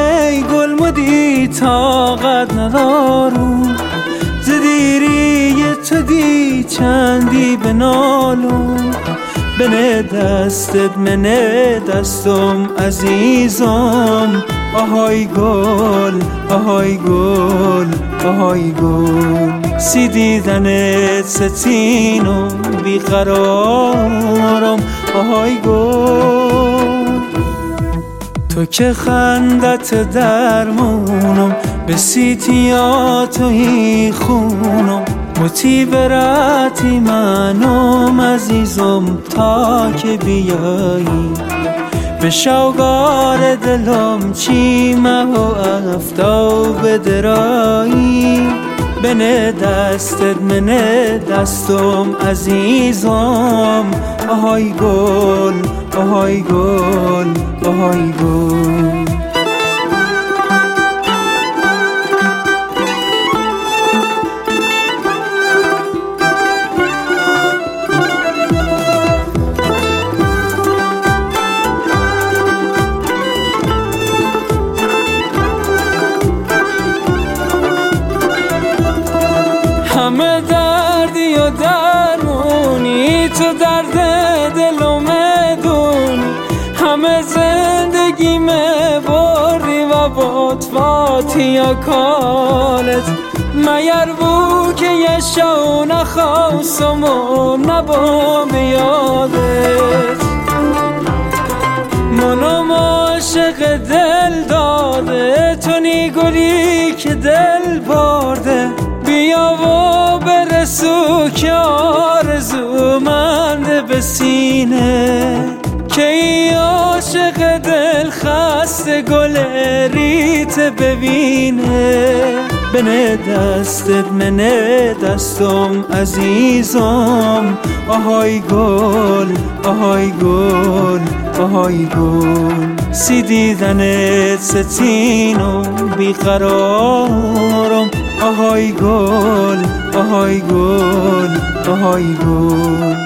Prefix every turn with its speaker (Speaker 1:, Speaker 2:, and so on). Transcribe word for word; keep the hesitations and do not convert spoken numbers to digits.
Speaker 1: ای گل مدی طاقت ندارم، زدیری تو دی چندی بنالم. بنه دستت منه دستم عزیزم، آهای گل آهای گل آهای گل. سی دیدنت ستینم بیقرارم، آهای گل. تو که خندت درمونم، به سیتیاتوی خونم. متی براتی منم عزیزم تا که بیایی، به شوگار دلم چیمه و افتاب درایی. بنه دستت منه دستم عزیزم، آهای گل آهای گل آهای گل. همه دردی و درمونی، تو درد دلم دونی. همه زندگیم بردی و بطفاتی یا کالت. مگر بو که یه شو نخواستم و نبا بیادت. منم عاشق دل داده، تو نی گلی که دل برده. بیا و برسو که آرزومند به سینه، که ای عاشق دل خسته گل ریت ببینه. بنه دستت منه دستم عزیزم، آهای گل آهای گل آهای گل. سی دیدنت ستینم بیقرارم، آهای گل آهای گل آهای گل.